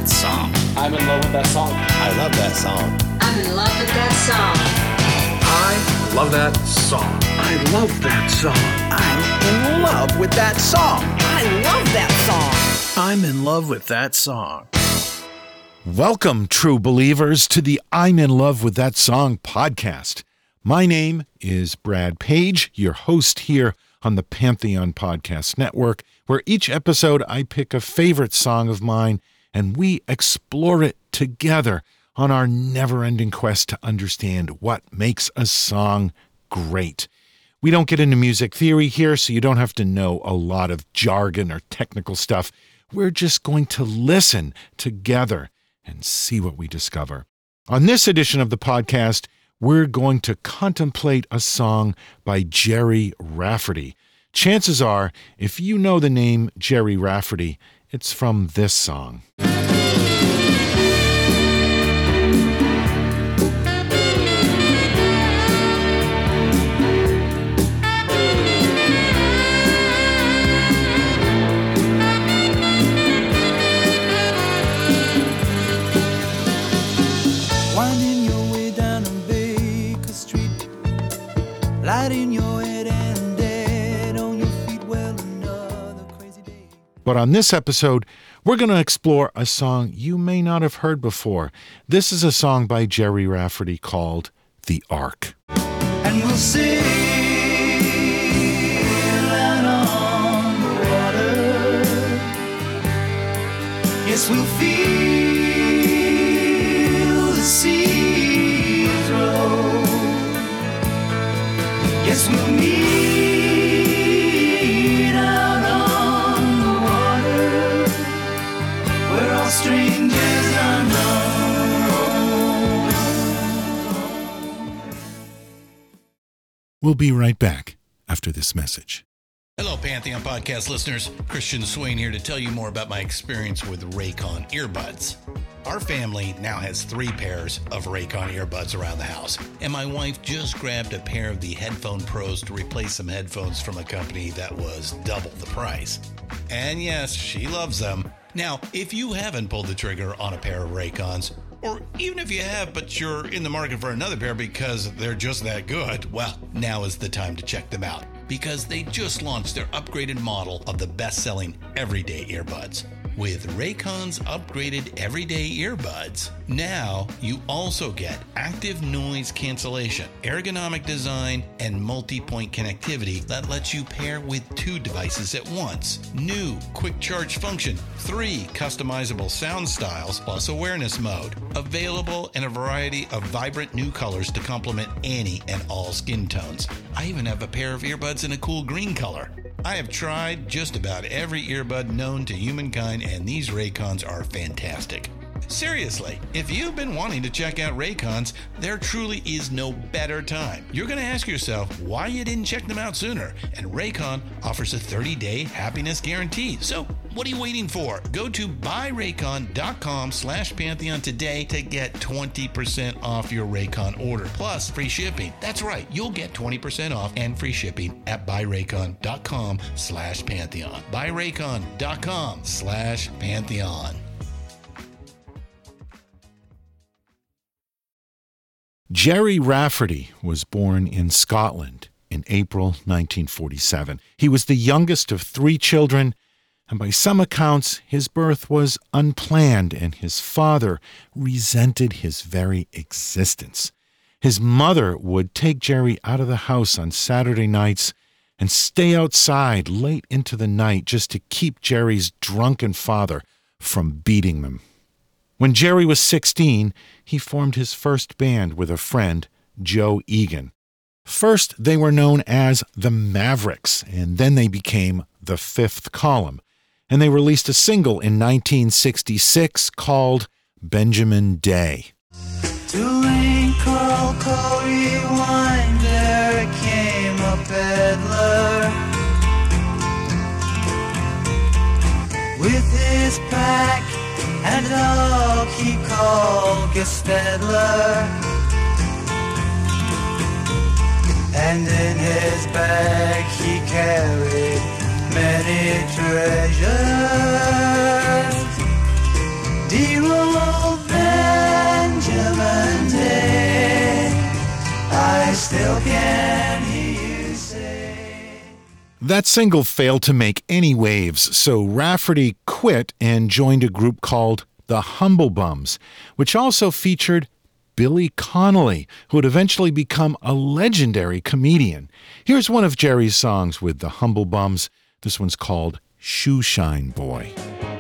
that song. I'm in love with that song. I love that song. I'm in love with that song. I love that song. I love that song. I'm in love with that song. I love that song. I'm in love with that song. Welcome, true believers, to the I'm in Love with That Song podcast. My name is Brad Page, your host here on the Pantheon Podcast Network, where each episode I pick a favorite song of mine and we explore it together on our never-ending quest to understand what makes a song great. We don't get into music theory here, so you don't have to know a lot of jargon or technical stuff. We're just going to listen together and see what we discover. On this edition of the podcast, we're going to contemplate a song by Gerry Rafferty. Chances are, if you know the name Gerry Rafferty, it's from this song. Winding your way down on Baker Street, light in your head and dead on your feet. Well, another crazy day. But on this episode, we're going to explore a song you may not have heard before. This is a song by Gerry Rafferty called The Ark. And we'll sail out on the water. Yes, we'll feel the seas roll. Yes, we'll meet out on the water where all strangers unknown. We'll be right back after this message. Hello, Pantheon Podcast listeners. Christian Swain here to tell you more about my experience with Raycon earbuds. Our family now has 3 pairs of Raycon earbuds around the house, and my wife just grabbed a pair of the Headphone Pros to replace some headphones from a company that was double the price. And yes, she loves them. Now, if you haven't pulled the trigger on a pair of Raycons, or even if you have, but you're in the market for another pair because they're just that good, well, now is the time to check them out, because they just launched their upgraded model of the best-selling everyday earbuds. With Raycon's upgraded everyday earbuds, now you also get active noise cancellation, ergonomic design, and multi-point connectivity that lets you pair with 2 devices at once. New quick charge function, 3 customizable sound styles, plus awareness mode. Available in a variety of vibrant new colors to complement any and all skin tones. I even have a pair of earbuds in a cool green color. I have tried just about every earbud known to humankind, and these Raycons are fantastic. Seriously, if you've been wanting to check out Raycons, there truly is no better time. You're going to ask yourself why you didn't check them out sooner, and Raycon offers a 30-day happiness guarantee. So what are you waiting for? Go to buyraycon.com/Pantheon today to get 20% off your Raycon order, plus free shipping. That's right, you'll get 20% off and free shipping at buyraycon.com/Pantheon. buyraycon.com/Pantheon. Gerry Rafferty was born in Scotland in April 1947. He was the youngest of 3 children, and by some accounts, his birth was unplanned, and his father resented his very existence. His mother would take Gerry out of the house on Saturday nights and stay outside late into the night just to keep Gerry's drunken father from beating them. When Gerry was 16, he formed his first band with a friend, Joe Egan. First, they were known as the Mavericks, and then they became the Fifth Column. And they released a single in 1966 called Benjamin Day. To Winkle Corey wine there came a peddler with his pack and a dog he called Gestedler, and in his bag he carried many treasures. Dear That single failed to make any waves, so Rafferty quit and joined a group called the Humble Bums, which also featured Billy Connolly, who would eventually become a legendary comedian. Here's one of Jerry's songs with the Humble Bums. This one's called Shoeshine Boy.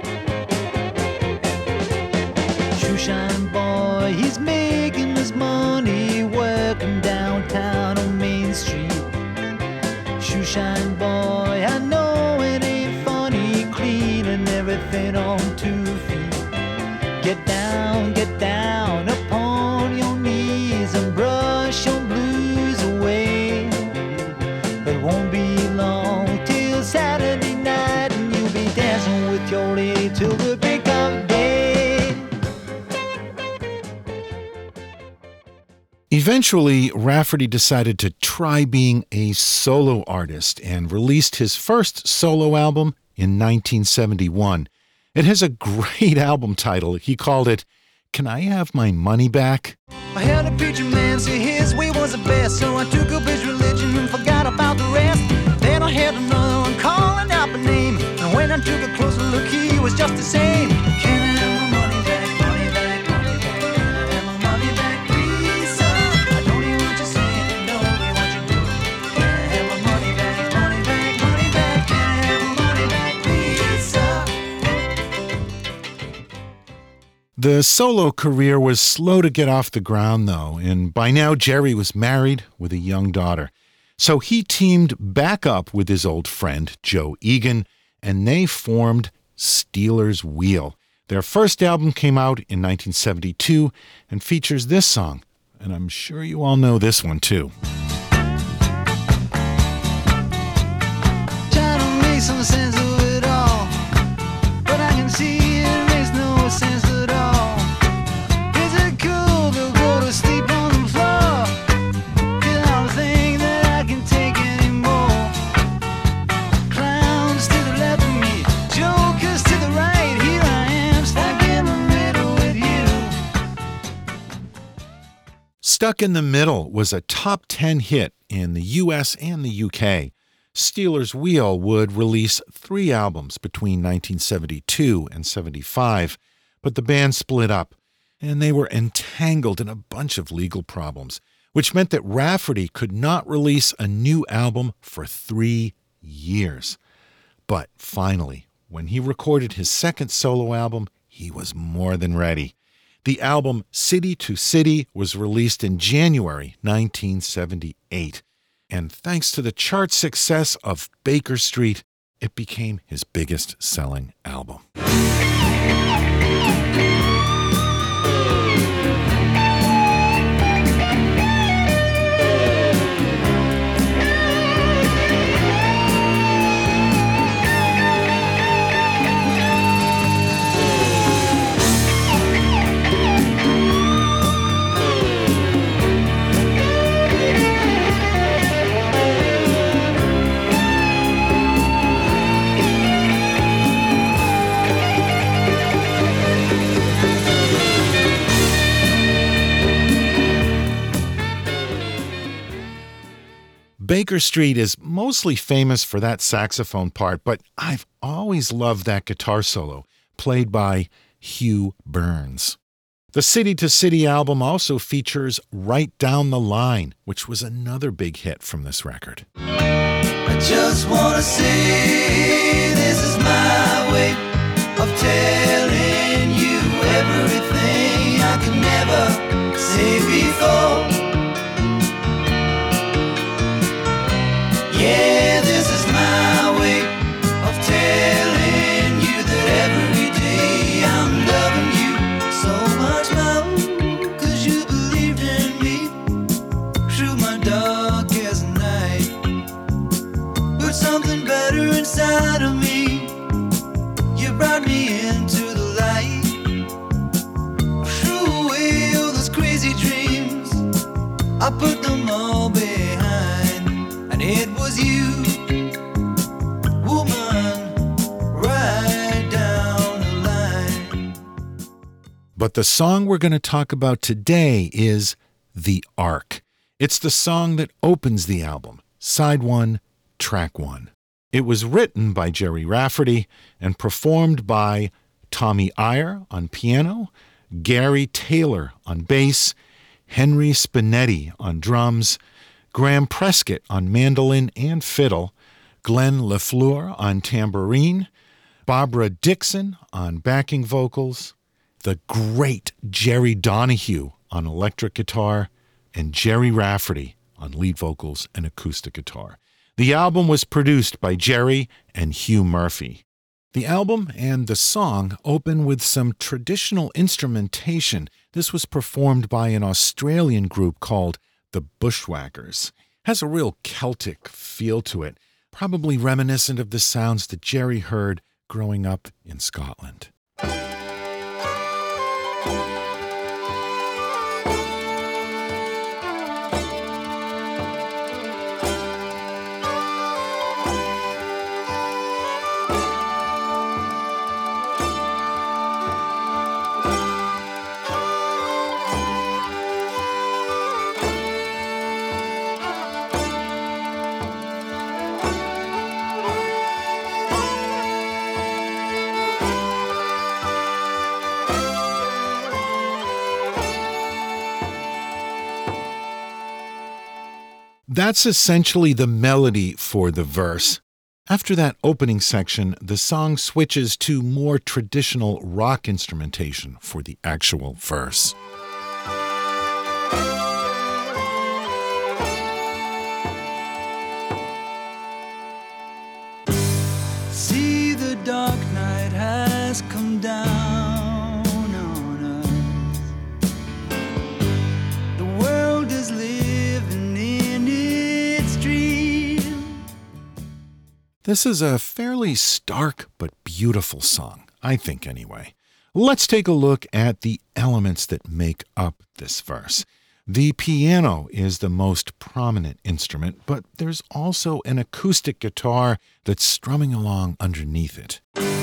Shoeshine boy, he's making his money working downtown on Main Street. Shoeshine boy, I know it ain't funny, cleaning everything on 2 feet. Get down upon your knees and brush your blues away. It won't be long till Saturday night and you'll be dancing with your lady till the break of day. Eventually, Rafferty decided to try being a solo artist and released his first solo album in 1971. It has a great album title. He called it, Can I Have My Money Back? I heard a preacher man say his way was the best, so I took up his religion and forgot about the rest. Then I heard another one calling out my name, and when I took a closer look, he was just the same. Can I have my money back, money back, money back? Can I have my money back, please, sir? I don't hear what you're saying, I know what you're doing. Can I have my money back, money back, money back? Can I have my money back, please, sir? The solo career was slow to get off the ground, though, and by now Jerry was married with a young daughter. So he teamed back up with his old friend, Joe Egan, and they formed Stealers Wheel. Their first album came out in 1972 and features this song, and I'm sure you all know this one too. Trying to make some sense of it all, but I can see it makes no sense at all. Is it cool to go to sleep on the floor? 'Cause I don't think that I can take anymore. Clowns to the left of me, jokers to the right. Here I am, stuck in the middle with you. Stuck in the Middle was a top 10 hit in the US and the UK. Stealers Wheel would release 3 albums between 1972 and 75, but the band split up, and they were entangled in a bunch of legal problems, which meant that Rafferty could not release a new album for 3 years. But finally, when he recorded his second solo album, he was more than ready. The album City to City was released in January 1978. And thanks to the chart success of Baker Street, it became his biggest selling album. Baker Street is mostly famous for that saxophone part, but I've always loved that guitar solo, played by Hugh Burns. The City to City album also features Right Down the Line, which was another big hit from this record. I just wanna say this is my way of telling you everything I could never say before. Yeah, this is my way of telling you that every day I'm loving you so much more, 'cause you believed in me through my darkest night. But something better inside of me, you brought me into the light. I threw away all those crazy dreams, I put them all behind, and it was you, woman, right down the line. But the song we're going to talk about today is The Ark. It's the song that opens the album, Side 1, Track 1. It was written by Jerry Rafferty and performed by Tommy Iyer on piano, Gary Taylor on bass, Henry Spinetti on drums, Graham Prescott on mandolin and fiddle, Glenn LaFleur on tambourine, Barbara Dixon on backing vocals, the great Jerry Donahue on electric guitar, and Jerry Rafferty on lead vocals and acoustic guitar. The album was produced by Jerry and Hugh Murphy. The album and the song open with some traditional instrumentation. This was performed by an Australian group called the Bushwhackers. Has a real Celtic feel to it, probably reminiscent of the sounds that Jerry heard growing up in Scotland. That's essentially the melody for the verse. After that opening section, the song switches to more traditional rock instrumentation for the actual verse. See, the dark night has come down on us. The world is living in its dream. This is a fairly stark but beautiful song, I think anyway. Let's take a look at the elements that make up this verse. The piano is the most prominent instrument, but there's also an acoustic guitar that's strumming along underneath it.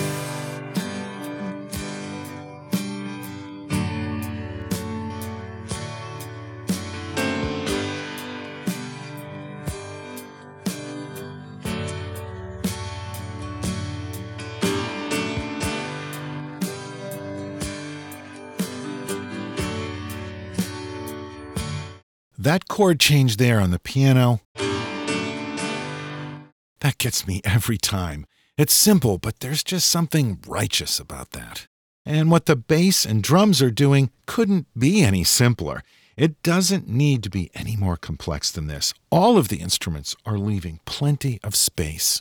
That chord change there on the piano, that gets me every time. It's simple, but there's just something righteous about that. And what the bass and drums are doing couldn't be any simpler. It doesn't need to be any more complex than this. All of the instruments are leaving plenty of space.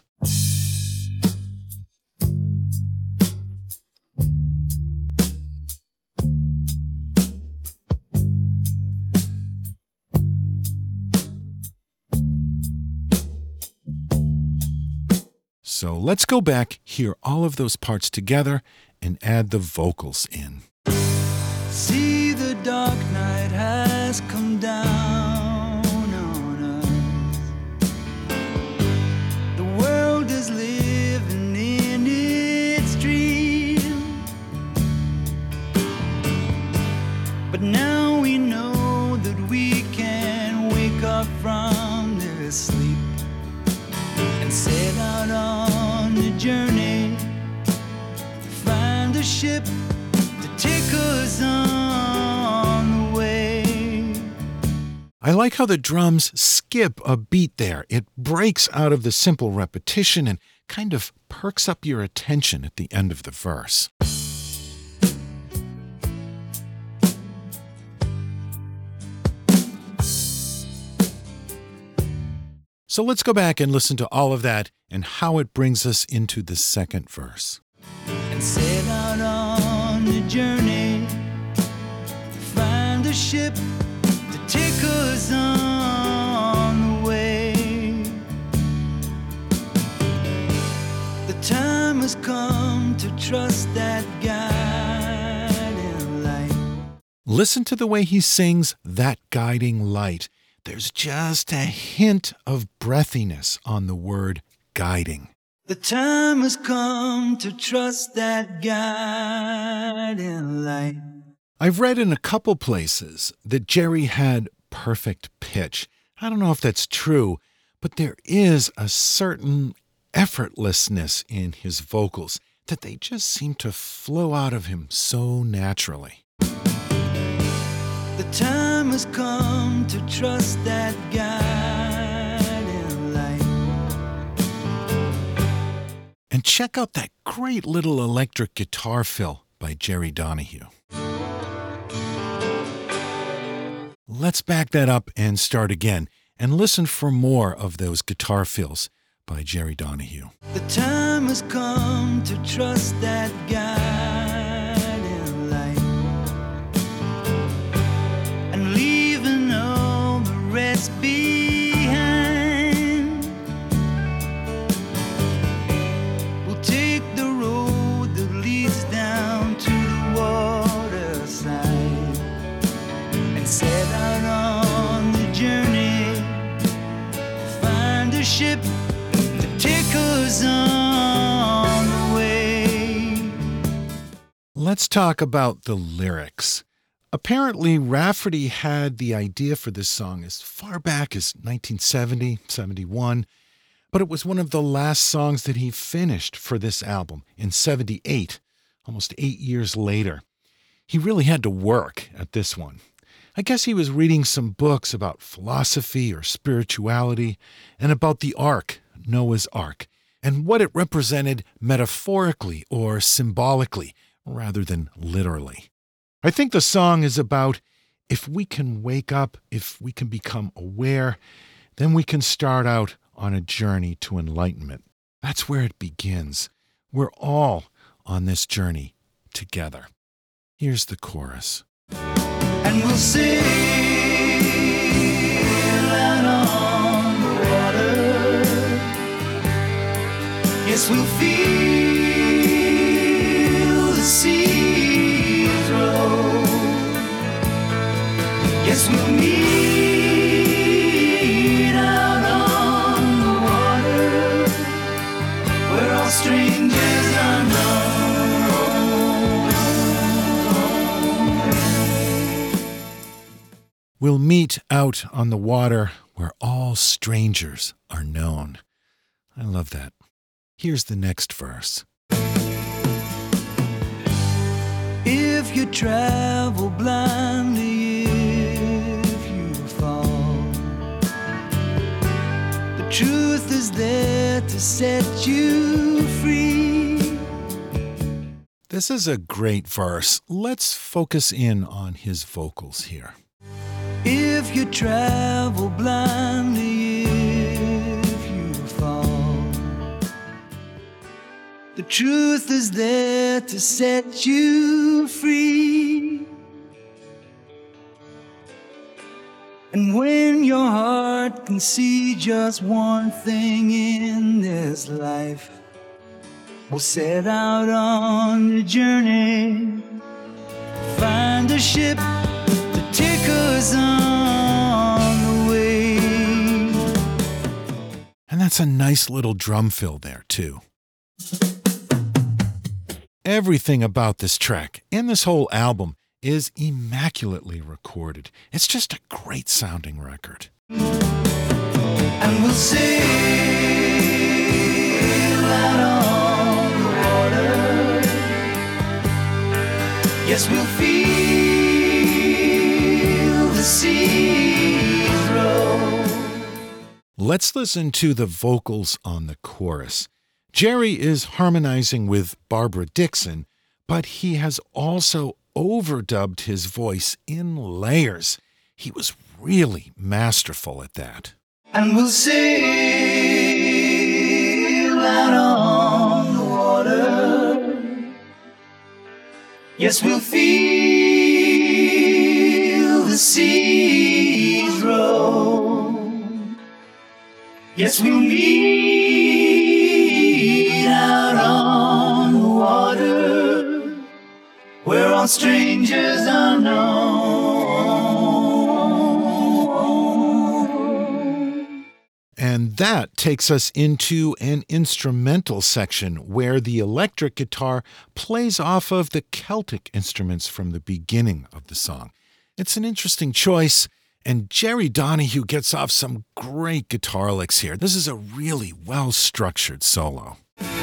So let's go back, hear all of those parts together, and add the vocals in. See, the dark night has come down on us. The world is living in its dream. But now we know that we can wake up from this sleep and set out on a journey to find a ship to take us on the way. I like how the drums skip a beat there. It breaks out of the simple repetition and kind of perks up your attention at the end of the verse. So let's go back and listen to all of that and how it brings us into the second verse. And set out on a journey to find a ship to take us on the way. The time has come to trust that guiding light. Listen to the way he sings that guiding light. There's just a hint of breathiness on the word guiding. The time has come to trust that guiding light. I've read in a couple places that Jerry had perfect pitch. I don't know if that's true, but there is a certain effortlessness in his vocals that they just seem to flow out of him so naturally. The time has come to trust that guiding light. And check out that great little electric guitar fill by Jerry Donahue. Let's back that up and start again and listen for more of those guitar fills by Jerry Donahue. The time has come to trust that guiding light, and leaving all the rest behind. We'll take the road that leads down to the waterside and set out on the journey to find a ship to take us on the way. Let's talk about the lyrics. Apparently, Rafferty had the idea for this song as far back as 1970, 71, but it was one of the last songs that he finished for this album in 78, almost 8 years later. He really had to work at this one. I guess he was reading some books about philosophy or spirituality and about the Ark, Noah's Ark, and what it represented metaphorically or symbolically rather than literally. I think the song is about if we can wake up, if we can become aware, then we can start out on a journey to enlightenment. That's where it begins. We're all on this journey together. Here's the chorus. And we'll sail out on the water. Yes, we'll feel the seas roll. Yes, we'll meet out on the water, where all strangers unknown. We'll meet out on the water where all strangers are known. I love that. Here's the next verse. If you travel blindly, if you fall, the truth is there to set you free. This is a great verse. Let's focus in on his vocals here. If you travel blindly, if you fall, the truth is there to set you free. And when your heart can see just one thing in this life, we'll set out on the journey, find a ship to take us on the way. And that's a nice little drum fill there, too. Everything about this track and this whole album is immaculately recorded. It's just a great sounding record. And we'll sail out on the water. Yes, we'll feel the seas roll. Let's listen to the vocals on the chorus. Jerry is harmonizing with Barbara Dixon, but he has also overdubbed his voice in layers. He was really masterful at that. And we'll sail out on the water. Yes, we'll feel the seas roll. Yes, we'll meet out on the water, where all strangers are known. And that takes us into an instrumental section where the electric guitar plays off of the Celtic instruments from the beginning of the song. It's an interesting choice, And Jerry Donahue gets off some great guitar licks here. This is a really well-structured solo.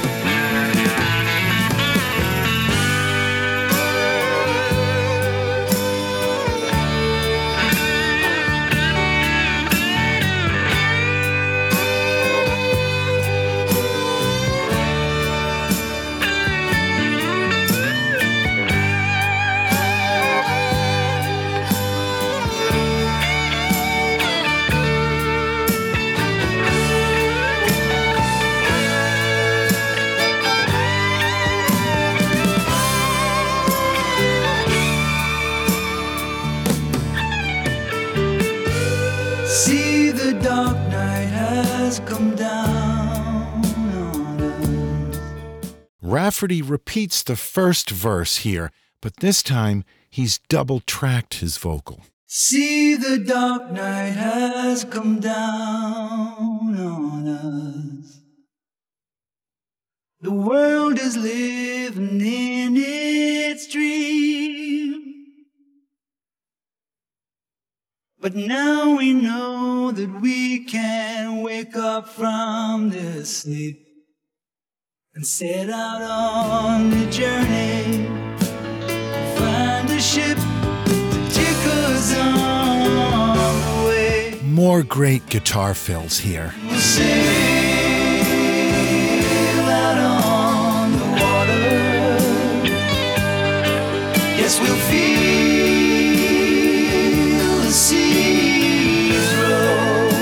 See, the dark night has come down on us. Rafferty repeats the first verse here, but this time he's double-tracked his vocal. See, the dark night has come down on us. The world is living in its dream. But now we know that we can wake up from this sleep and set out on the journey, find a ship to take us on the way. More great guitar fills here. We'll sail out on the water. Yes, we'll feel the seas roll.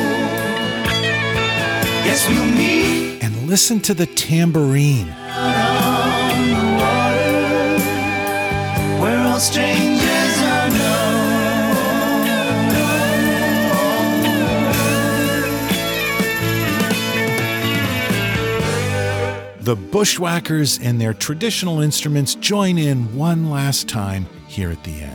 Yes, we'll meet And listen to the tambourine. out on the water, where all strangers are known. The Bushwhackers and their traditional instruments join in one last time here at the end.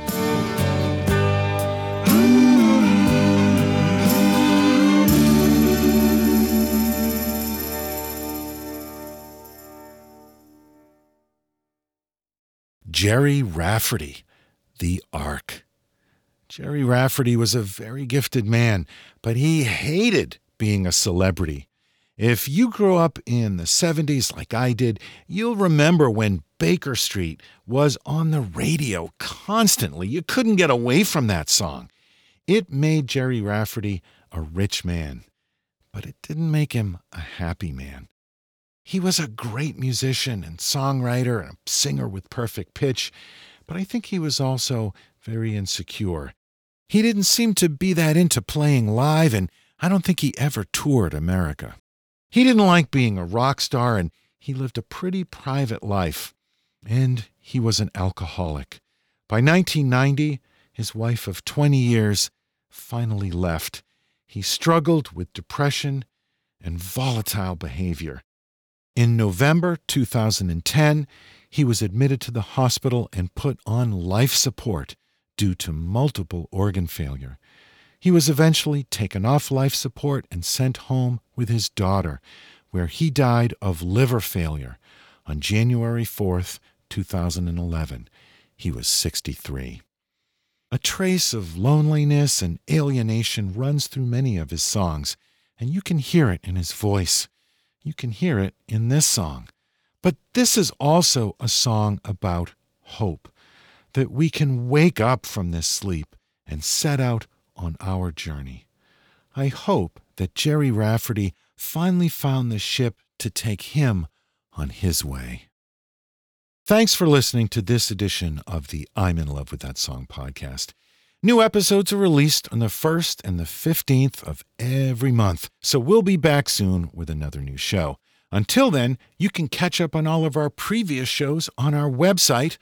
Jerry Rafferty, the Ark. Jerry Rafferty was a very gifted man, but he hated being a celebrity. If you grew up in the 70s like I did, you'll remember when Baker Street was on the radio constantly. You couldn't get away from that song. It made Jerry Rafferty a rich man, but it didn't make him a happy man. He was a great musician and songwriter and a singer with perfect pitch, but I think he was also very insecure. He didn't seem to be that into playing live, and I don't think he ever toured America. He didn't like being a rock star, and he lived a pretty private life. And he was an alcoholic. By 1990, his wife of 20 years finally left. He struggled with depression and volatile behavior. In November 2010, he was admitted to the hospital and put on life support due to multiple organ failure. He was eventually taken off life support and sent home with his daughter, where he died of liver failure on January 4th, 2011. He was 63. A trace of loneliness and alienation runs through many of his songs, and you can hear it in his voice. You can hear it in this song. But this is also a song about hope, that we can wake up from this sleep and set out on our journey. I hope that Jerry Rafferty finally found the ship to take him on his way. Thanks for listening to this edition of the I'm in Love with That Song podcast. New episodes are released on the 1st and the 15th of every month, so we'll be back soon with another new show. Until then, you can catch up on all of our previous shows on our website,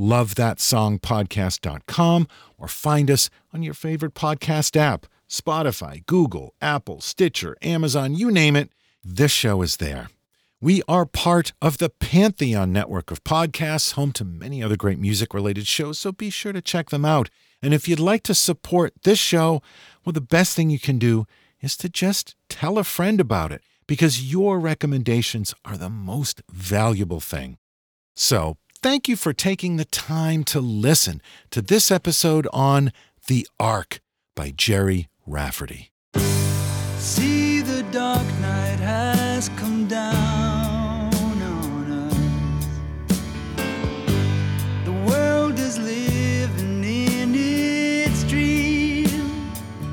lovethatsongpodcast.com, or find us on your favorite podcast app, Spotify, Google, Apple, Stitcher, Amazon, you name it, this show is there. We are part of the Pantheon network of podcasts, home to many other great music-related shows, so be sure to check them out. And if you'd like to support this show, well, the best thing you can do is to just tell a friend about it, because your recommendations are the most valuable thing. So, thank you for taking the time to listen to this episode on The Ark by Jerry Rafferty. See, the dark night has come down on us. The world is living in its dream,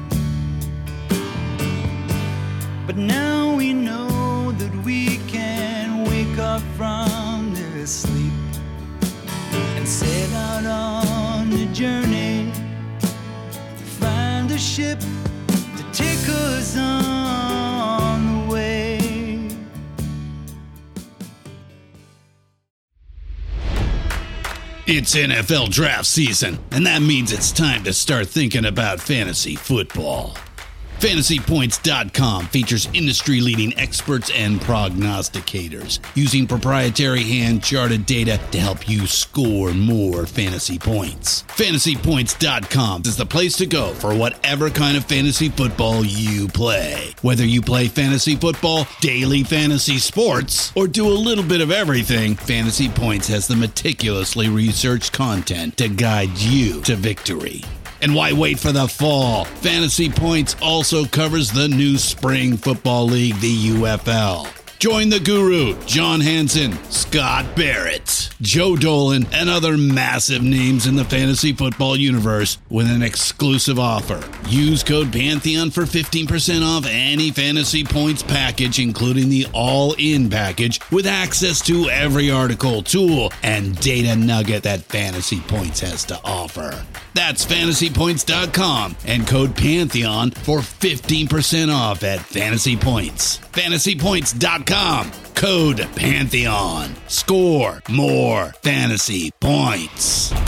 but now we know that we can wake up from this sleep and set out on a journey to find a ship to take us on the way. It's NFL draft season, and that means it's time to start thinking about fantasy football. FantasyPoints.com features industry-leading experts and prognosticators using proprietary hand-charted data to help you score more fantasy points. FantasyPoints.com is the place to go for whatever kind of fantasy football you play. Whether you play fantasy football, daily fantasy sports, or do a little bit of everything, Fantasy Points has the meticulously researched content to guide you to victory. And why wait for the fall? Fantasy Points also covers the new spring football league, the UFL. Join the guru, John Hansen, Scott Barrett, Joe Dolan, and other massive names in the fantasy football universe with an exclusive offer. Use code Pantheon for 15% off any Fantasy Points package, including the all-in package, with access to every article, tool, and data nugget that Fantasy Points has to offer. That's FantasyPoints.com and code Pantheon for 15% off at Fantasy Points. FantasyPoints.com, code Pantheon. Score more fantasy points.